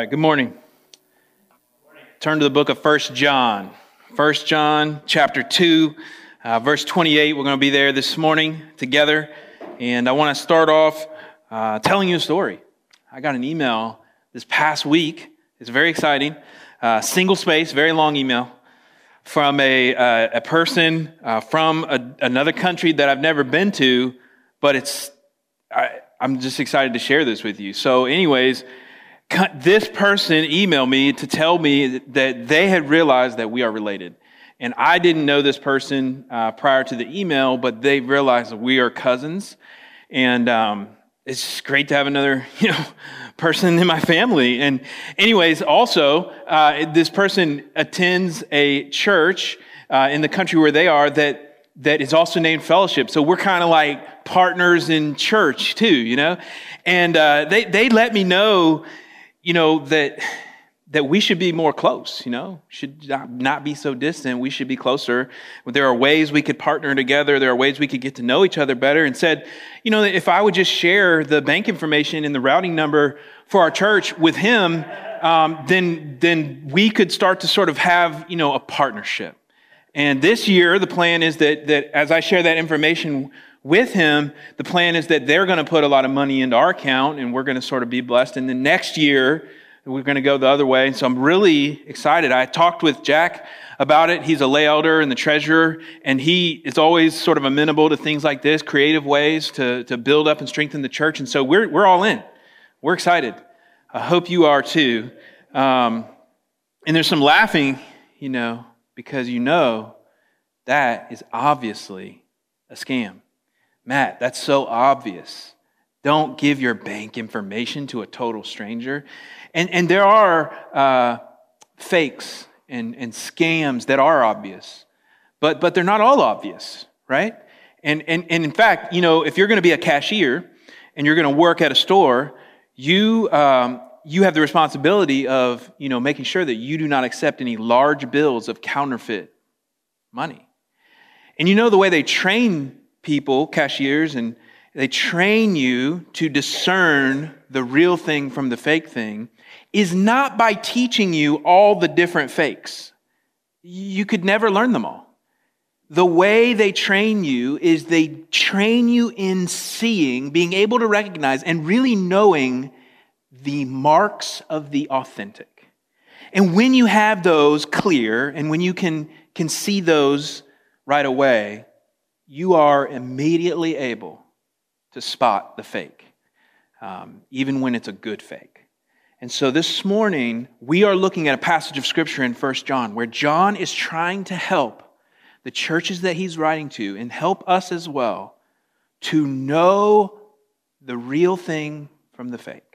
right, good morning. Turn to the book of 1 John. 1 John chapter 2, verse 28. We're going to be there this morning together. And I want to start off telling you a story. I got an email this past week. It's very exciting. Single space, very long email from a person from another country that I've never been to, but I'm just excited to share this with you. So anyways, this person emailed me to tell me that they had realized that we are related. And I didn't know this person prior to the email, but they realized that we are cousins. And it's just great to have another, person in my family. And anyways, also, this person attends a church in the country where they are that is also named Fellowship. So we're kind of like partners in church too, And they let me know, that we should be more close, should not be so distant. We should be closer. There are ways we could partner together. There are ways we could get to know each other better. And said, if I would just share the bank information and the routing number for our church with him, then we could start to sort of have, a partnership. And this year, the plan is that as I share that information with him, the plan is that they're going to put a lot of money into our account and we're going to sort of be blessed. And then next year, we're going to go the other way. And so I'm really excited. I talked with Jack about it. He's a lay elder and the treasurer, and he is always sort of amenable to things like this, creative ways to build up and strengthen the church. And so we're all in. We're excited. I hope you are too. And there's some laughing, because that is obviously a scam. Matt, that's so obvious. Don't give your bank information to a total stranger. And there are fakes and scams that are obvious, but they're not all obvious, right? And in fact, if you're going to be a cashier and you're going to work at a store, you have the responsibility of making sure that you do not accept any large bills of counterfeit money. And the way they train people, cashiers, and they train you to discern the real thing from the fake thing is not by teaching you all the different fakes. You could never learn them all. The way they train you is they train you in seeing, being able to recognize, and really knowing the marks of the authentic. And when you have those clear, and when you can see those right away, you are immediately able to spot the fake, even when it's a good fake. And so this morning, we are looking at a passage of Scripture in 1 John, where John is trying to help the churches that he's writing to, and help us as well, to know the real thing from the fake.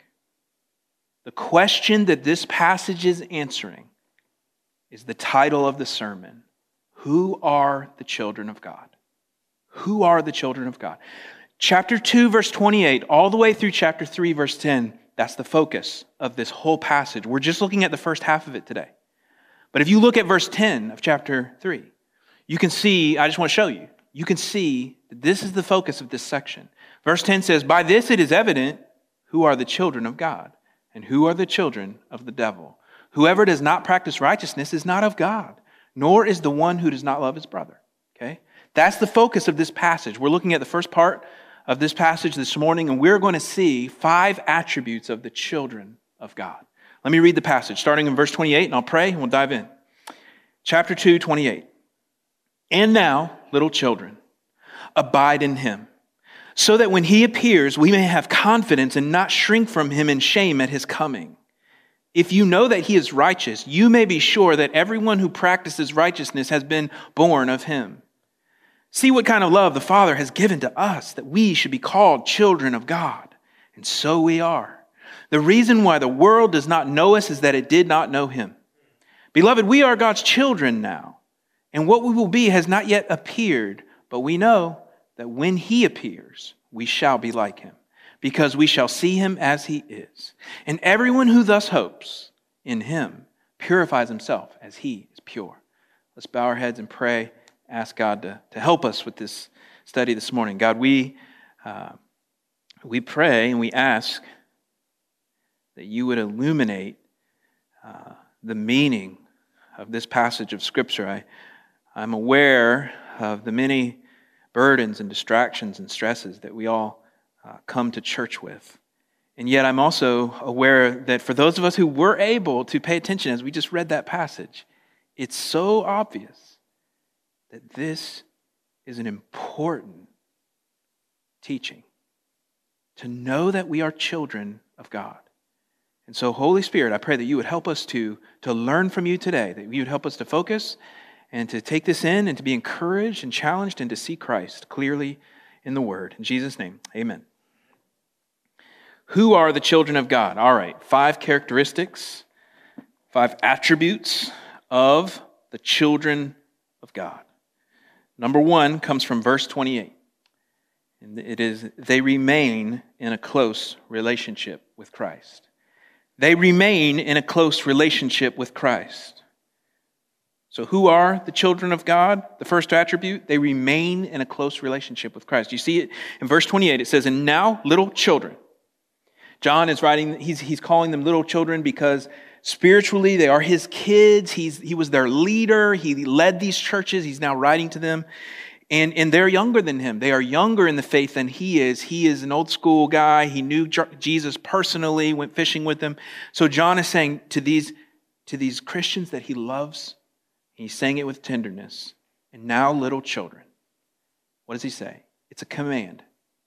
The question that this passage is answering is the title of the sermon: Who are the children of God? Who are the children of God? Chapter 2, verse 28, all the way through chapter 3, verse 10, that's the focus of this whole passage. We're just looking at the first half of it today. But if you look at verse 10 of chapter 3, you can see, I just want to show you, you can see that this is the focus of this section. Verse 10 says, "By this it is evident who are the children of God and who are the children of the devil. Whoever does not practice righteousness is not of God, nor is the one who does not love his brother." Okay? That's the focus of this passage. We're looking at the first part of this passage this morning, and we're going to see 5 attributes of the children of God. Let me read the passage, starting in verse 28, and I'll pray, and we'll dive in. Chapter 2, 28. "And now, little children, abide in him, so that when he appears, we may have confidence and not shrink from him in shame at his coming. If you know that he is righteous, you may be sure that everyone who practices righteousness has been born of him. See what kind of love the Father has given to us, that we should be called children of God. And so we are. The reason why the world does not know us is that it did not know him. Beloved, we are God's children now, and what we will be has not yet appeared, but we know that when he appears, we shall be like him, because we shall see him as he is. And everyone who thus hopes in him purifies himself as he is pure." Let's bow our heads and pray. Ask God to help us with this study this morning. God, we pray and we ask that you would illuminate the meaning of this passage of Scripture. I'm aware of the many burdens and distractions and stresses that we all come to church with. And yet I'm also aware that for those of us who were able to pay attention as we just read that passage, it's so obvious that this is an important teaching, to know that we are children of God. And so, Holy Spirit, I pray that you would help us to learn from you today, that you would help us to focus and to take this in and to be encouraged and challenged and to see Christ clearly in the Word. In Jesus' name, amen. Who are the children of God? All right, 5 characteristics, 5 attributes of the children of God. Number 1 comes from verse 28. And it is, they remain in a close relationship with Christ. They remain in a close relationship with Christ. So who are the children of God? The first attribute, they remain in a close relationship with Christ. You see it in verse 28. It says, and now little children. John is writing, he's calling them little children because spiritually they are his kids. He was their leader. He led these churches. He's now writing to them. And they're younger than him. They are younger in the faith than he is. He is an old school guy. He knew Jesus personally, went fishing with them. So John is saying to these Christians that he loves, he's saying it with tenderness. And now little children. What does he say? It's a command.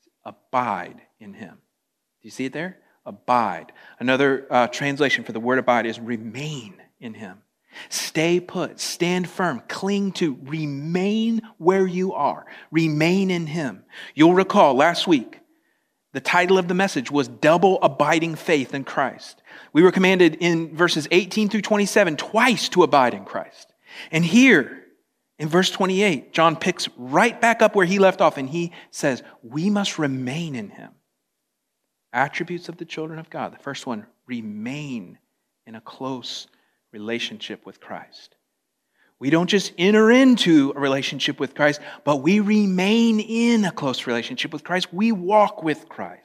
Abide in him. Do you see it there? Abide. Another translation for the word abide is remain in him. Stay put, stand firm, cling to, remain where you are. Remain in him. You'll recall last week, the title of the message was Double Abiding Faith in Christ. We were commanded in verses 18 through 27 twice to abide in Christ. And here, in verse 28, John picks right back up where he left off and he says, we must remain in him. Attributes of the children of God. The first one, remain in a close relationship with Christ. We don't just enter into a relationship with Christ, but we remain in a close relationship with Christ. We walk with Christ.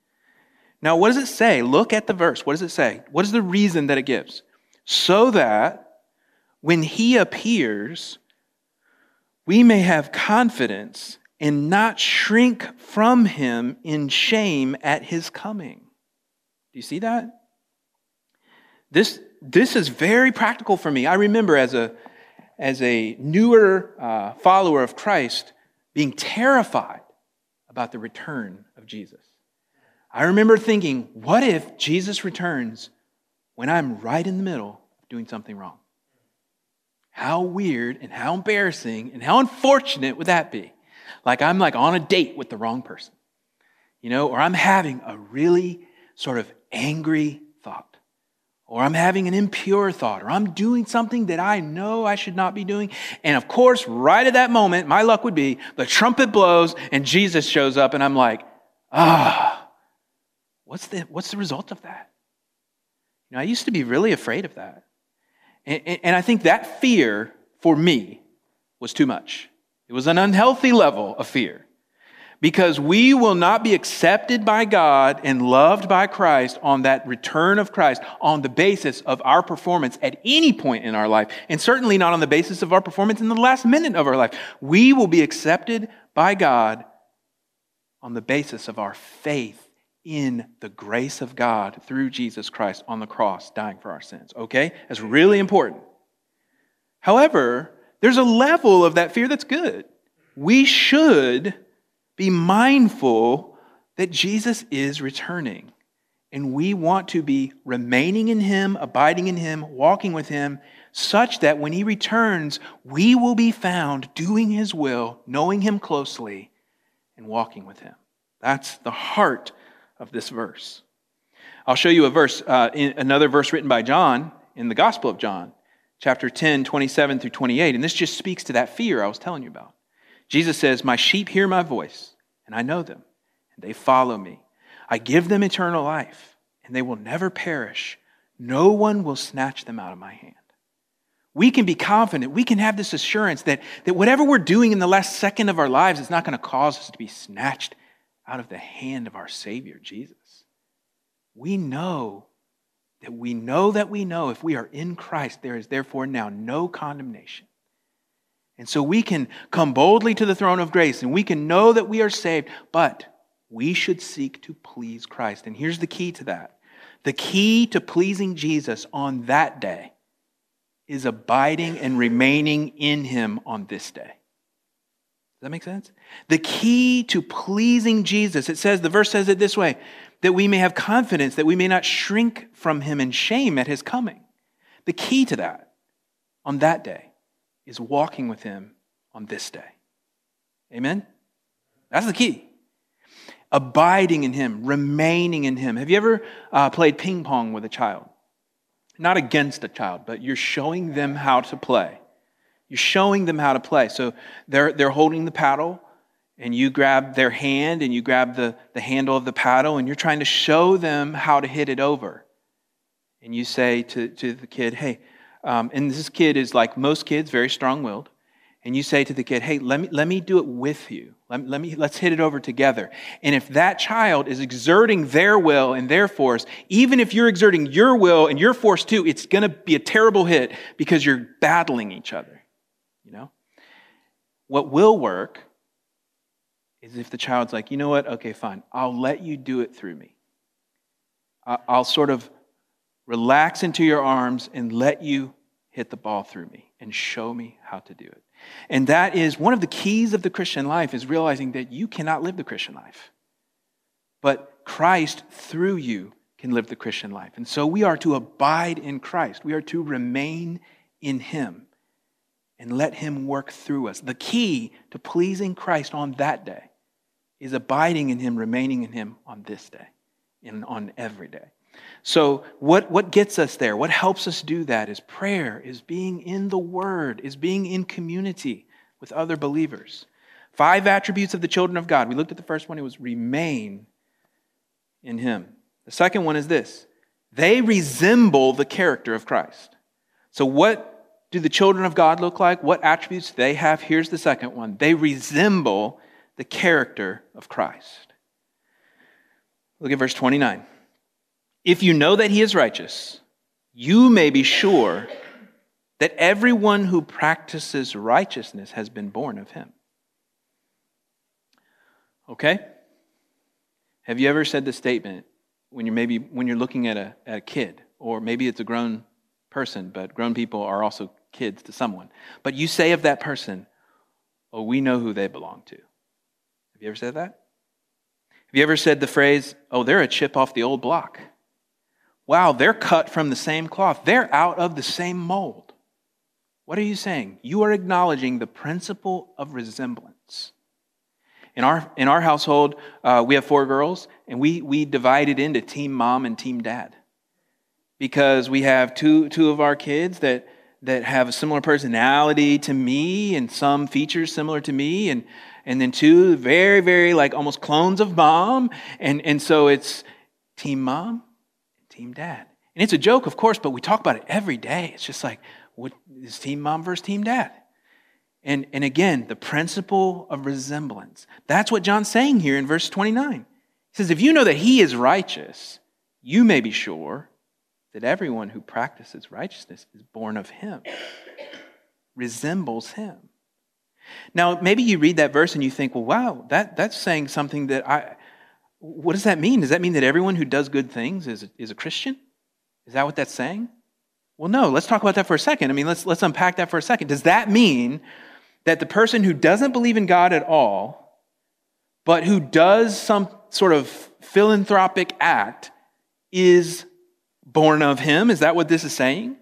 Now, what does it say? Look at the verse. What does it say? What is the reason that it gives? So that when he appears, we may have confidence and not shrink from him in shame at his coming. Do you see that? This is very practical for me. I remember as a newer follower of Christ being terrified about the return of Jesus. I remember thinking, what if Jesus returns when I'm right in the middle of doing something wrong? How weird and how embarrassing and how unfortunate would that be? Like I'm on a date with the wrong person, or I'm having a really sort of angry thought, or I'm having an impure thought, or I'm doing something that I know I should not be doing. And of course, right at that moment, my luck would be the trumpet blows and Jesus shows up and I'm like, what's the result of that? I used to be really afraid of that. And I think that fear for me was too much. It was an unhealthy level of fear because we will not be accepted by God and loved by Christ on that return of Christ on the basis of our performance at any point in our life, and certainly not on the basis of our performance in the last minute of our life. We will be accepted by God on the basis of our faith in the grace of God through Jesus Christ on the cross, dying for our sins. Okay? That's really important. However, there's a level of that fear that's good. We should be mindful that Jesus is returning. And we want to be remaining in him, abiding in him, walking with him, such that when he returns, we will be found doing his will, knowing him closely, and walking with him. That's the heart of this verse. I'll show you a verse, another verse written by John in the Gospel of John. Chapter 10, 27 through 28. And this just speaks to that fear I was telling you about. Jesus says, my sheep hear my voice, and I know them, and they follow me. I give them eternal life, and they will never perish. No one will snatch them out of my hand. We can be confident, we can have this assurance that whatever we're doing in the last second of our lives is not going to cause us to be snatched out of the hand of our Savior, Jesus. We know that we know if we are in Christ, there is therefore now no condemnation. And so we can come boldly to the throne of grace and we can know that we are saved, but we should seek to please Christ. And here's the key to that. The key to pleasing Jesus on that day is abiding and remaining in him on this day. Does that make sense? The key to pleasing Jesus, the verse says it this way, that we may have confidence, that we may not shrink from him in shame at his coming. The key to that on that day is walking with him on this day. Amen? That's the key. Abiding in him, remaining in him. Have you ever played ping pong with a child? Not against a child, but you're showing them how to play. You're showing them how to play. So they're holding the paddle, and you grab their hand, and you grab the handle of the paddle, and you're trying to show them how to hit it over. And you say to the kid, hey, and this kid is like most kids, very strong-willed. And you say to the kid, hey, let me do it with you. Let's hit it over together. And if that child is exerting their will and their force, even if you're exerting your will and your force too, it's going to be a terrible hit because you're battling each other. You know? What will work is if the child's like, you know what? Okay, fine. I'll let you do it through me. I'll sort of relax into your arms and let you hit the ball through me and show me how to do it. And that is one of the keys of the Christian life, is realizing that you cannot live the Christian life. But Christ, through you, can live the Christian life. And so we are to abide in Christ. We are to remain in him and let him work through us. The key to pleasing Christ on that day is abiding in him, remaining in him on this day and on every day. So what gets us there, what helps us do that is prayer, is being in the Word, is being in community with other believers. 5 attributes of the children of God. We looked at the first one. It was remain in him. The second one is this. They resemble the character of Christ. So what do the children of God look like? What attributes do they have? Here's the second one. They resemble the character of Christ. Look at verse 29. If you know that he is righteous, you may be sure that everyone who practices righteousness has been born of him. Okay? Have you ever said the statement when you're looking at a kid, or maybe it's a grown person, but grown people are also kids to someone, but you say of that person, oh, we know who they belong to. Have you ever said that? Have you ever said the phrase, oh, they're a chip off the old block? Wow, they're cut from the same cloth. They're out of the same mold. What are you saying? You are acknowledging the principle of resemblance. In our household, we have 4 girls, and we divided into team mom and team dad. Because we have two of our kids that have a similar personality to me and some features similar to me, and then 2 very, very like almost clones of mom. And so it's team mom, team dad. And it's a joke, of course, but we talk about it every day. It's just like, what is team mom versus team dad? And again, the principle of resemblance. That's what John's saying here in verse 29. He says, if you know that he is righteous, you may be sure that everyone who practices righteousness is born of him, resembles him. Now, maybe you read that verse and you think, well, wow, that's saying something that what does that mean? Does that mean that everyone who does good things is a Christian? Is that what that's saying? Well, no, let's talk about that for a second. I mean, let's unpack that for a second. Does that mean that the person who doesn't believe in God at all, but who does some sort of philanthropic act, is born of him? Is that what this is saying?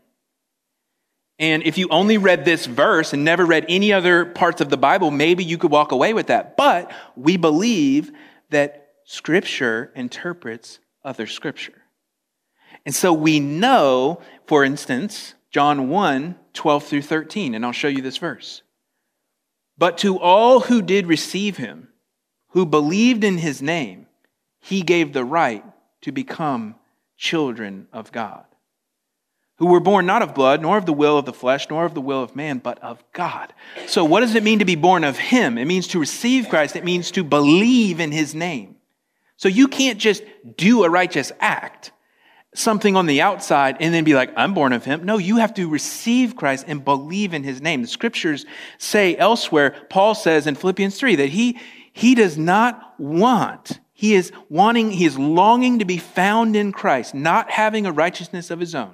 And if you only read this verse and never read any other parts of the Bible, maybe you could walk away with that. But we believe that Scripture interprets other Scripture. And so we know, for instance, John 1, 12 through 13, and I'll show you this verse. But to all who did receive him, who believed in his name, he gave the right to become children of God, who were born not of blood, nor of the will of the flesh, nor of the will of man, but of God. So what does it mean to be born of him? It means to receive Christ. It means to believe in his name. So you can't just do a righteous act something on the outside and then be like, I'm born of him. No, you have to receive Christ and believe in his name. The scriptures say elsewhere, Paul says in Philippians 3, that he does not want, he is longing to be found in Christ, not having a righteousness of his own,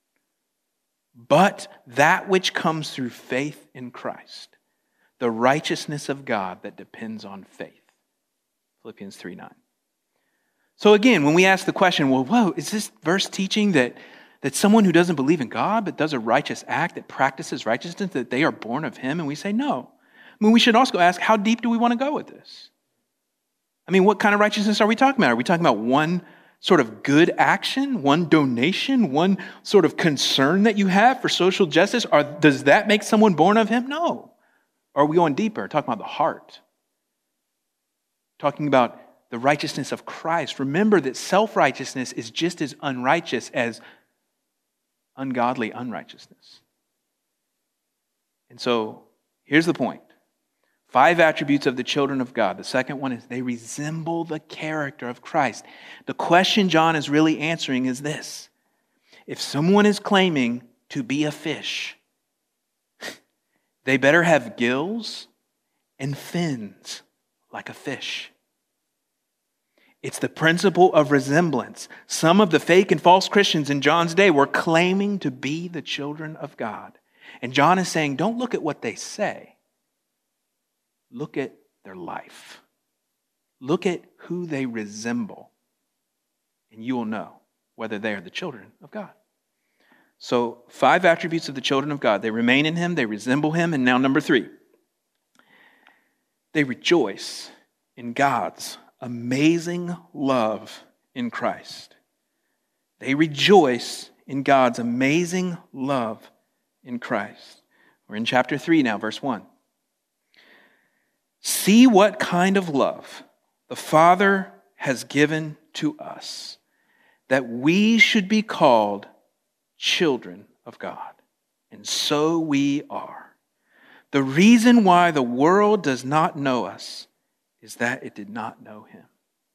but that which comes through faith in Christ, the righteousness of God that depends on faith. Philippians 3:9. So again, when we ask the question, well, whoa, is this verse teaching that someone who doesn't believe in God but does a righteous act, that practices righteousness, that they are born of him? And we say no. I mean, we should also ask, how deep do we want to go with this? I mean, what kind of righteousness are we talking about? Are we talking about one sort of good action, one donation, one sort of concern that you have for social justice? Or does that make someone born of him? No. Or are we going deeper, talking about the heart? Talking about the righteousness of Christ. Remember that self-righteousness is just as unrighteous as ungodly unrighteousness. And so, here's the point. 5 attributes of the children of God. The second one is they resemble the character of Christ. The question John is really answering is this. If someone is claiming to be a fish, they better have gills and fins like a fish. It's the principle of resemblance. Some of the fake and false Christians in John's day were claiming to be the children of God. And John is saying, don't look at what they say. Look at their life. Look at who they resemble. And you will know whether they are the children of God. So 5 attributes of the children of God. They remain in him, they resemble him. And now number 3. They rejoice in God's amazing love in Christ. They rejoice in God's amazing love in Christ. We're in chapter 3 now, verse 1. See what kind of love the Father has given to us, that we should be called children of God. And so we are. The reason why the world does not know us is that it did not know him.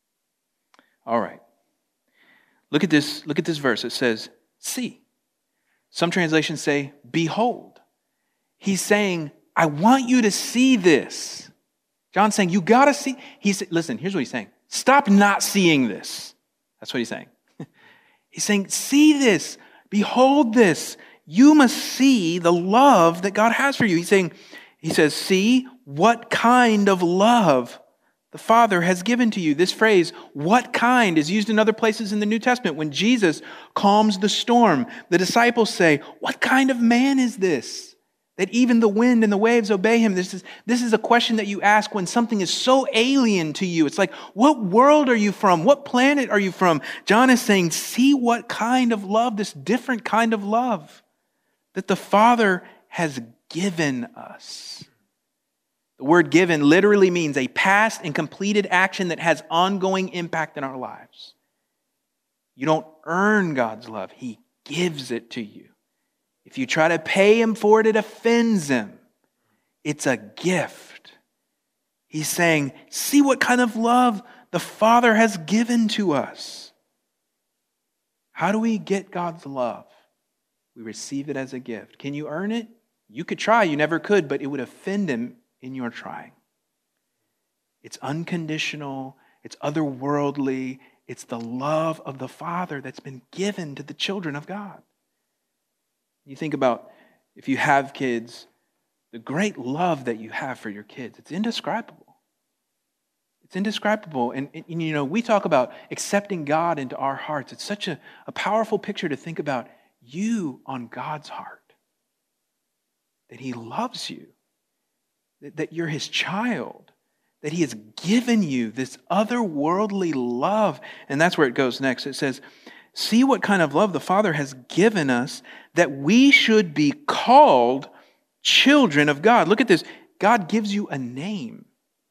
All right. Look at this verse. It says, see. Some translations say, behold. He's saying, I want you to see this. John's saying, you got to see. Listen, here's what he's saying. Stop not seeing this. That's what he's saying. He's saying, see this. Behold this. You must see the love that God has for you. He says, see what kind of love the Father has given to you. This phrase, what kind, is used in other places in the New Testament. When Jesus calms the storm, the disciples say, what kind of man is this, that even the wind and the waves obey him? This is a question that you ask when something is so alien to you. It's like, what world are you from? What planet are you from? John is saying, see what kind of love, this different kind of love that the Father has given us. The word given literally means a past and completed action that has ongoing impact in our lives. You don't earn God's love. He gives it to you. If you try to pay him for it, it offends him. It's a gift. He's saying, see what kind of love the Father has given to us. How do we get God's love? We receive it as a gift. Can you earn it? You could try, you never could, but it would offend him in your trying. It's unconditional, it's otherworldly, it's the love of the Father that's been given to the children of God. You think about, if you have kids, the great love that you have for your kids, it's indescribable. It's indescribable. And you know, we talk about accepting God into our hearts. It's such a powerful picture to think about you on God's heart. That he loves you. That you're his child, that he has given you this otherworldly love. And that's where it goes next. It says, see what kind of love the Father has given us, that we should be called children of God. Look at this. God gives you a name.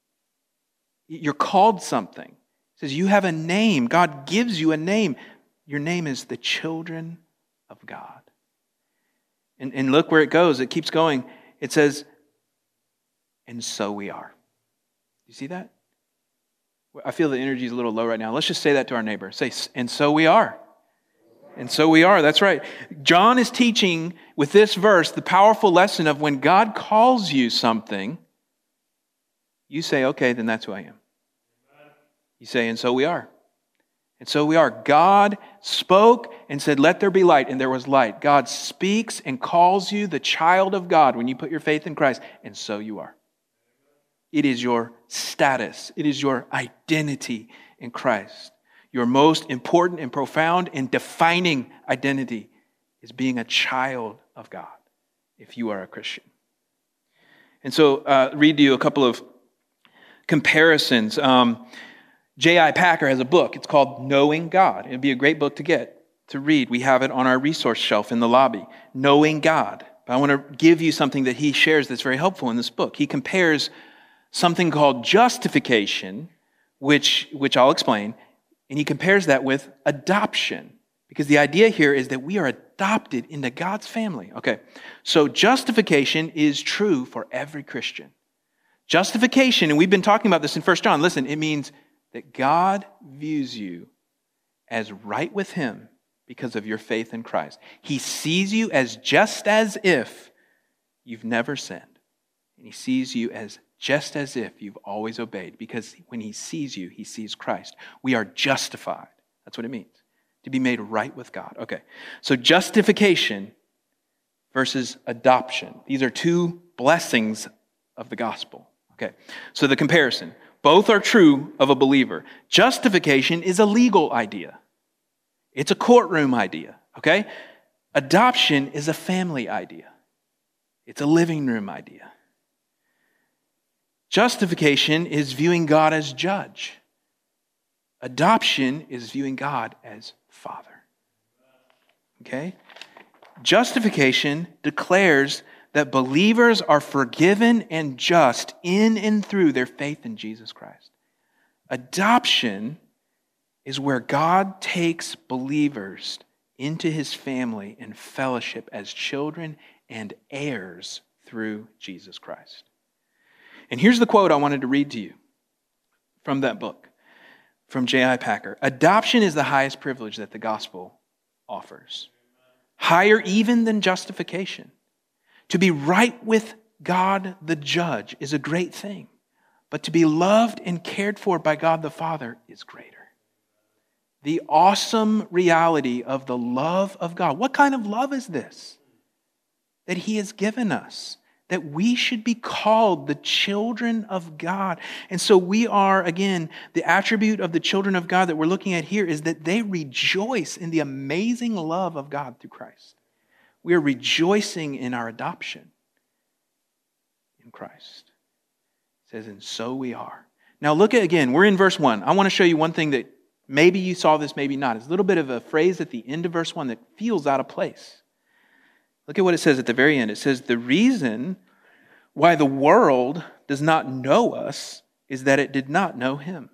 You're called something. It says you have a name. God gives you a name. Your name is the children of God. And look where it goes. It keeps going. It says, and so we are. You see that? I feel the energy is a little low right now. Let's just say that to our neighbor. Say, and so we are. And so we are, that's right. John is teaching with this verse the powerful lesson of when God calls you something, you say, okay, then that's who I am. You say, and so we are. And so we are. God spoke and said, let there be light, and there was light. God speaks and calls you the child of God when you put your faith in Christ, and so you are. It is your status. It is your identity in Christ. Your most important and profound and defining identity is being a child of God, if you are a Christian. And so, read to you a couple of comparisons. J.I. Packer has a book. It's called Knowing God. It'd be a great book to read. We have it on our resource shelf in the lobby. Knowing God. But I want to give you something that he shares that's very helpful in this book. He compares something called justification, which I'll explain, and he compares that with adoption. Because the idea here is that we are adopted into God's family. Okay, so justification is true for every Christian. Justification, and we've been talking about this in 1 John, listen, it means that God views you as right with him because of your faith in Christ. He sees you as just as if you've never sinned. And he sees you as just as if you've always obeyed, because when he sees you, he sees Christ. We are justified. That's what it means, to be made right with God. Okay, so justification versus adoption. These are two blessings of the gospel. Okay, so the comparison. Both are true of a believer. Justification is a legal idea. It's a courtroom idea, okay? Adoption is a family idea. It's a living room idea. Justification is viewing God as judge. Adoption is viewing God as Father. Okay? Justification declares that believers are forgiven and just in and through their faith in Jesus Christ. Adoption is where God takes believers into his family and fellowship as children and heirs through Jesus Christ. And here's the quote I wanted to read to you from that book, from J.I. Packer. Adoption is the highest privilege that the gospel offers. Higher even than justification. To be right with God the judge is a great thing, but to be loved and cared for by God the Father is greater. The awesome reality of the love of God. What kind of love is this that he has given us? That we should be called the children of God. And so we are, again, the attribute of the children of God that we're looking at here is that they rejoice in the amazing love of God through Christ. We are rejoicing in our adoption in Christ. It says, and so we are. Now look at, again, we're in verse 1. I want to show you one thing that maybe you saw this, maybe not. It's a little bit of a phrase at the end of verse 1 that feels out of place. Look at what it says at the very end. It says, the reason why the world does not know us is that it did not know him.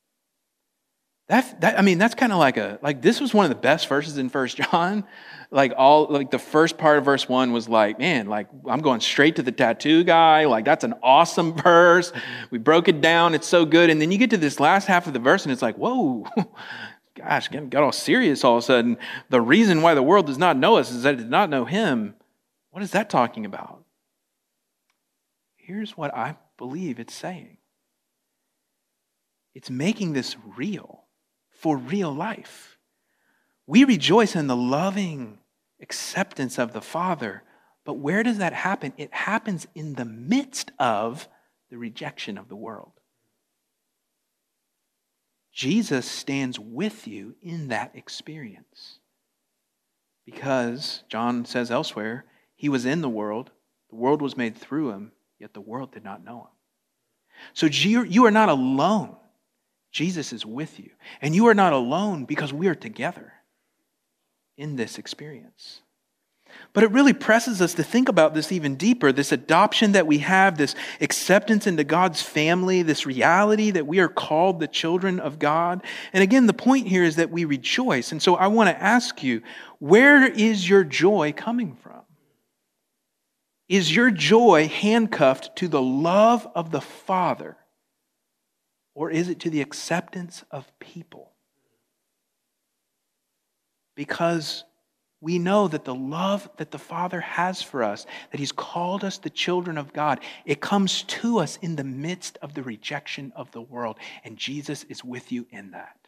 That's kind of like this was one of the best verses in 1 John. The first part of verse 1 was like, man, like I'm going straight to the tattoo guy. Like that's an awesome verse. We broke it down. It's so good. And then you get to this last half of the verse and it's like, whoa, gosh, got all serious all of a sudden. The reason why the world does not know us is that it did not know him. What is that talking about? Here's what I believe it's saying. It's making this real for real life. We rejoice in the loving acceptance of the Father, but where does that happen? It happens in the midst of the rejection of the world. Jesus stands with you in that experience. Because, John says elsewhere, he was in the world was made through him, yet the world did not know him. So you are not alone. Jesus is with you. And you are not alone because we are together in this experience. But it really presses us to think about this even deeper, this adoption that we have, this acceptance into God's family, this reality that we are called the children of God. And again, the point here is that we rejoice. And so I want to ask you, where is your joy coming from? Is your joy handcuffed to the love of the Father, or is it to the acceptance of people? because we know that the love that the Father has for us, that He's called us the children of God, it comes to us in the midst of the rejection of the world. And Jesus is with you in that.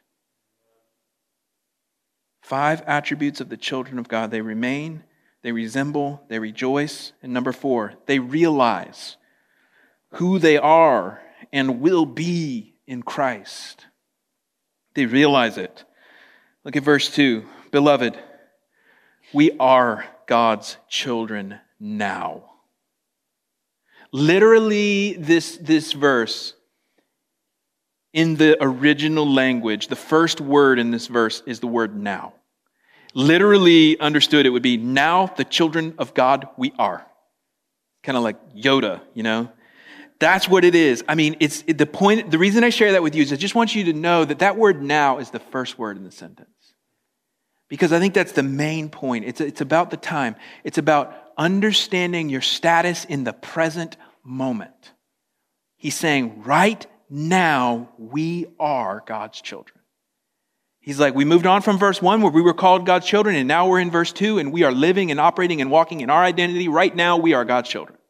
5 attributes of the children of God. They remain, they resemble, they rejoice. And number 4, they realize who they are and will be in Christ. They realize it. Look at verse 2. Beloved, we are God's children now. Literally, this verse, in the original language, the first word in this verse is the word now. Literally understood, it would be, now the children of God we are. Kind of like Yoda, you know? That's what it is. I mean, it's the point. The reason I share that with you is I just want you to know that that word now is the first word in the sentence. Because I think that's the main point. It's about the time. It's about understanding your status in the present moment. He's saying, right now, we are God's children. He's like, we moved on from verse 1 where we were called God's children, and now we're in verse 2, and we are living and operating and walking in our identity. Right now, we are God's children.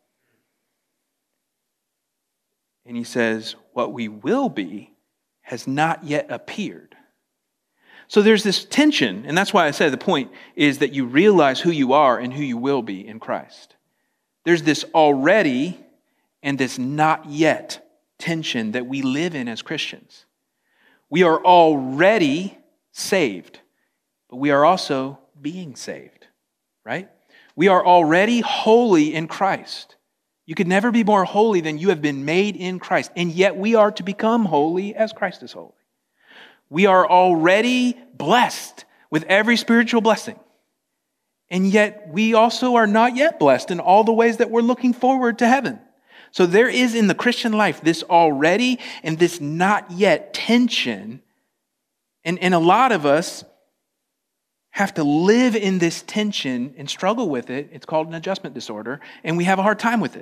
And he says, what we will be has not yet appeared. So there's this tension, and that's why I said the point is that you realize who you are and who you will be in Christ. There's this already and this not yet tension that we live in as Christians. We are already saved, but we are also being saved, right? We are already holy in Christ. You could never be more holy than you have been made in Christ, and yet we are to become holy as Christ is holy. We are already blessed with every spiritual blessing. And yet we also are not yet blessed in all the ways that we're looking forward to heaven. So there is in the Christian life this already and this not yet tension. And a lot of us have to live in this tension and struggle with it. It's called an adjustment disorder, and we have a hard time with it.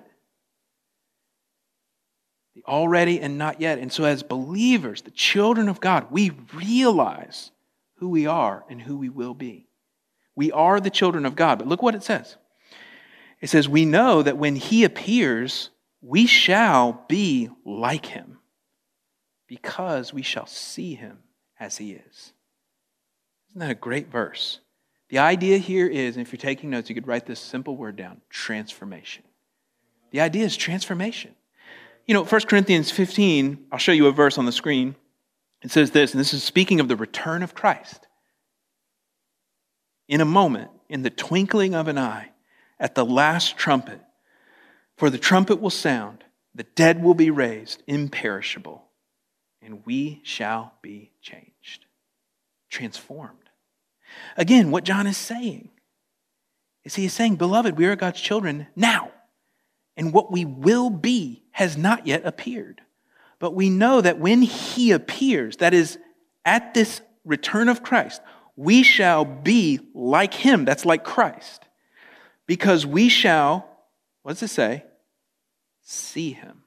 The already and not yet. And so as believers, the children of God, we realize who we are and who we will be. We are the children of God. But look what it says. It says, we know that when He appears, we shall be like Him, because we shall see Him as He is. Isn't that a great verse? The idea here is, and if you're taking notes, you could write this simple word down, transformation. The idea is transformation. You know, 1 Corinthians 15, I'll show you a verse on the screen. It says this, and this is speaking of the return of Christ. In a moment, in the twinkling of an eye, at the last trumpet, for the trumpet will sound, the dead will be raised, imperishable, and we shall be changed, transformed. Again, what John is saying is he is saying, beloved, we are God's children now. And what we will be has not yet appeared. But we know that when He appears, that is, at this return of Christ, we shall be like Him. That's like Christ. Because we shall, what does it say? See Him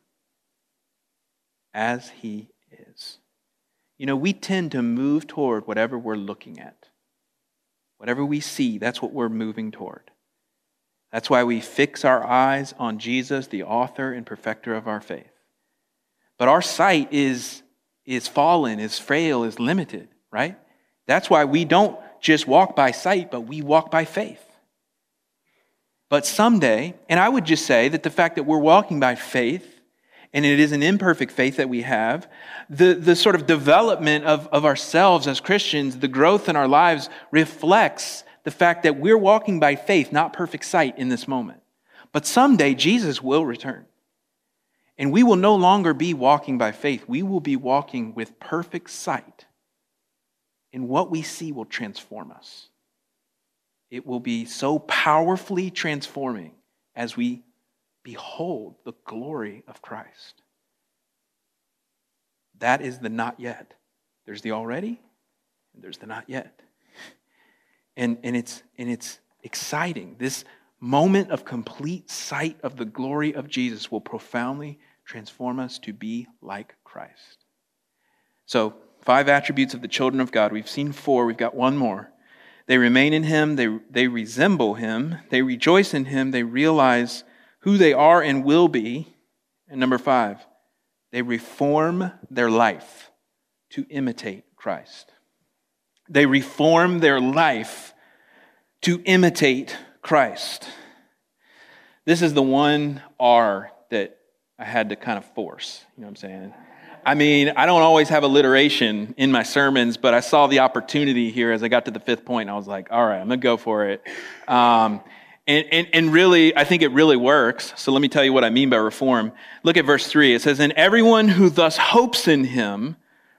as He is. You know, we tend to move toward whatever we're looking at. Whatever we see, that's what we're moving toward. That's why we fix our eyes on Jesus, the author and perfecter of our faith. But our sight is fallen, is frail, is limited, right? That's why we don't just walk by sight, but we walk by faith. But someday, and I would just say that the fact that we're walking by faith, and it is an imperfect faith that we have, the sort of development of ourselves as Christians, the growth in our lives reflects the fact that we're walking by faith, not perfect sight in this moment. But someday Jesus will return. And we will no longer be walking by faith. We will be walking with perfect sight. And what we see will transform us. It will be so powerfully transforming as we behold the glory of Christ. That is the not yet. There's the already, and there's the not yet. And it's exciting. This moment of complete sight of the glory of Jesus will profoundly transform us to be like Christ. So, 5 attributes of the children of God. We've seen 4. We've got one more. They remain in him. They resemble him. They rejoice in him. They realize who they are and will be. And number 5, they reform their life to imitate Christ. They reform their life to imitate Christ. This is the one R that I had to kind of force. You know what I'm saying? I mean, I don't always have alliteration in my sermons, but I saw the opportunity here as I got to the 5th point, and I was like, all right, I'm going to go for it. And really, I think it really works. So let me tell you what I mean by reform. Look at verse 3. It says, and everyone who thus hopes in him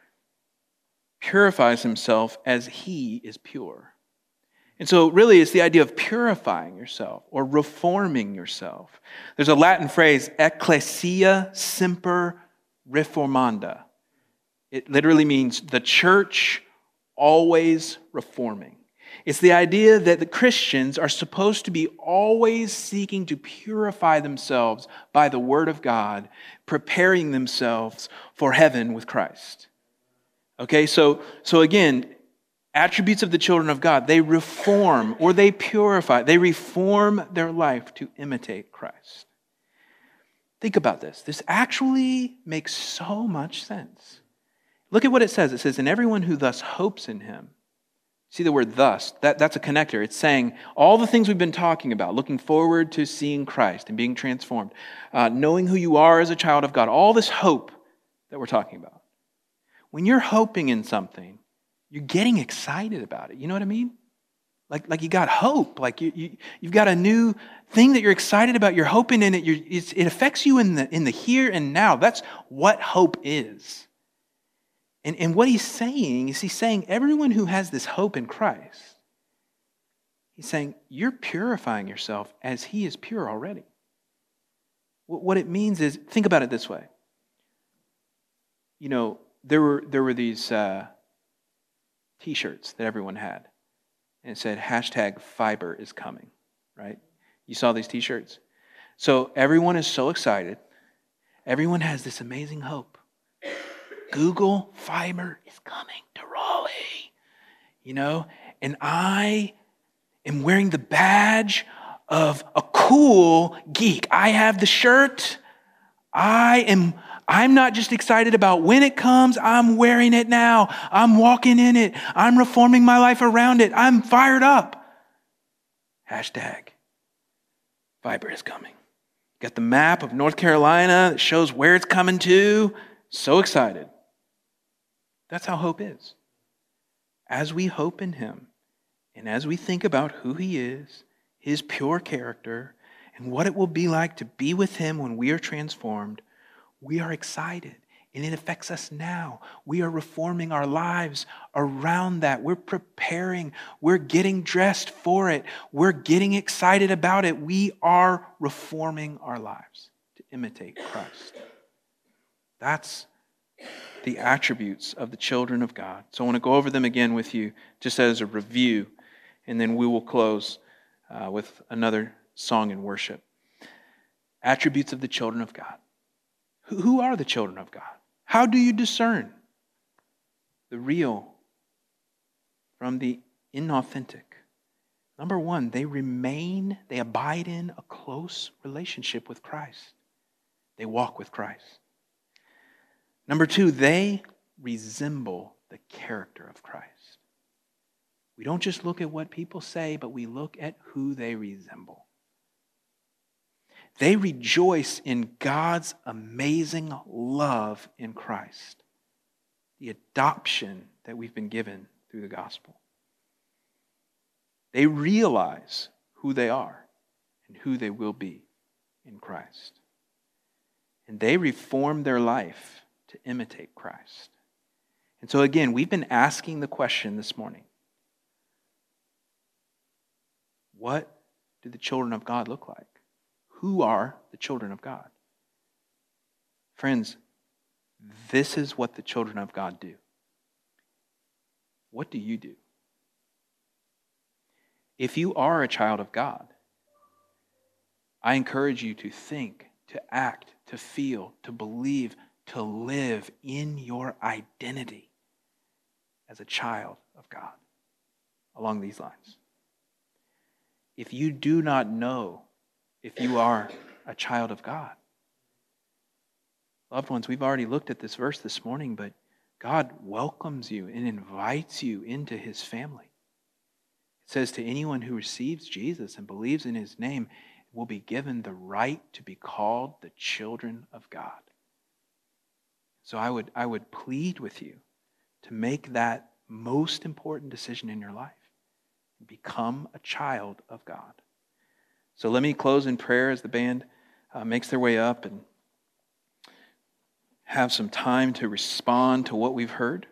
purifies himself as he is pure. And so really it's the idea of purifying yourself or reforming yourself. There's a Latin phrase, ecclesia semper reformanda. It literally means the church always reforming. It's the idea that the Christians are supposed to be always seeking to purify themselves by the Word of God, preparing themselves for heaven with Christ. Okay, so again, attributes of the children of God, they reform or they purify. They reform their life to imitate Christ. Think about this. This actually makes so much sense. Look at what it says. It says, and everyone who thus hopes in him. See the word thus, that's a connector. It's saying all the things we've been talking about, looking forward to seeing Christ and being transformed, knowing who you are as a child of God, all this hope that we're talking about. When you're hoping in something, you're getting excited about it. You know what I mean? Like you got hope. Like you've got a new thing that you're excited about. You're hoping in it. It affects you in the here and now. That's what hope is. And what he's saying is he's saying everyone who has this hope in Christ, he's saying you're purifying yourself as he is pure already. What it means is, think about it this way. You know, there were these T-shirts that everyone had. And it said, #Fiber is coming, right? You saw these T-shirts? So everyone is so excited. Everyone has this amazing hope. Google Fiber is coming to Raleigh, you know? And I am wearing the badge of a cool geek. I have the shirt. I'm not just excited about when it comes. I'm wearing it now. I'm walking in it. I'm reforming my life around it. I'm fired up. #Fiber is coming. Got the map of North Carolina that shows where it's coming to. So excited. That's how hope is. As we hope in him, and as we think about who he is, his pure character, and what it will be like to be with him when we are transformed, we are excited, and it affects us now. We are reforming our lives around that. We're preparing. We're getting dressed for it. We're getting excited about it. We are reforming our lives to imitate Christ. That's the attributes of the children of God. So I want to go over them again with you just as a review, and then we will close with another song and worship. Attributes of the children of God. Who are the children of God? How do you discern the real from the inauthentic? Number 1, they abide in a close relationship with Christ. They walk with Christ. Number 2, they resemble the character of Christ. We don't just look at what people say, but we look at who they resemble. They rejoice in God's amazing love in Christ, the adoption that we've been given through the gospel. They realize who they are and who they will be in Christ. And they reform their life to imitate Christ. And so again, we've been asking the question this morning, what do the children of God look like? Who are the children of God? Friends, this is what the children of God do. What do you do? If you are a child of God, I encourage you to think, to act, to feel, to believe, to live in your identity as a child of God. along these lines. If you do not know if you are a child of God, loved ones, we've already looked at this verse this morning, but God welcomes you and invites you into his family. It says to anyone who receives Jesus and believes in his name will be given the right to be called the children of God. So I would plead with you to make that most important decision in your life. Become a child of God. So let me close in prayer as the band makes their way up and have some time to respond to what we've heard.